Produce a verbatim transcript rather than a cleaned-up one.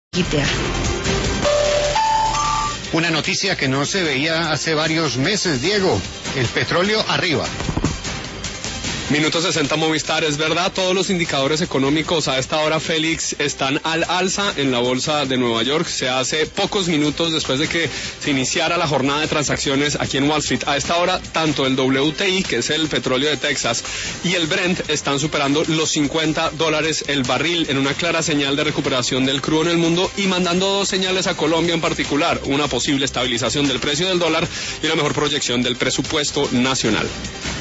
Una noticia que no se veía hace varios meses, Diego. El petróleo arriba. Minuto sesenta Movistar, es verdad, todos los indicadores económicos a esta hora, Félix, están al alza en la bolsa de Nueva York. Se hace pocos minutos después de que se iniciara la jornada de transacciones aquí en Wall Street. A esta hora, tanto el W T I, que es el petróleo de Texas, y el Brent están superando los cincuenta dólares el barril, en una clara señal de recuperación del crudo en el mundo y mandando dos señales a Colombia en particular: una posible estabilización del precio del dólar y una mejor proyección del presupuesto nacional.